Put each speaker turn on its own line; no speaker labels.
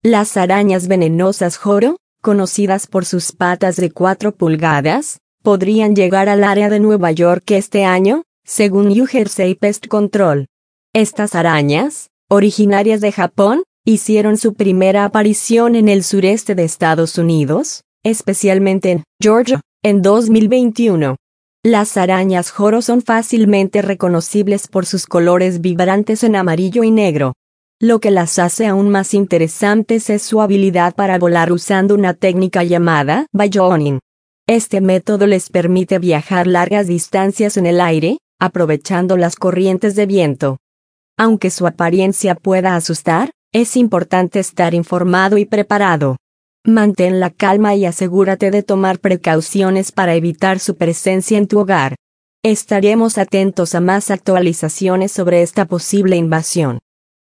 Las arañas venenosas Joro, conocidas por sus patas de 4 pulgadas, podrían llegar al área de Nueva York este año, según New Jersey Pest Control. Estas arañas, originarias de Japón, hicieron su primera aparición en el sureste de Estados Unidos, especialmente en Georgia, en 2021. Las arañas Joro son fácilmente reconocibles por sus colores vibrantes en amarillo y negro. Lo que las hace aún más interesantes es su habilidad para volar usando una técnica llamada ballooning. Este método les permite viajar largas distancias en el aire, aprovechando las corrientes de viento. Aunque su apariencia pueda asustar, es importante estar informado y preparado. Mantén la calma y asegúrate de tomar precauciones para evitar su presencia en tu hogar. Estaremos atentos a más actualizaciones sobre esta posible invasión.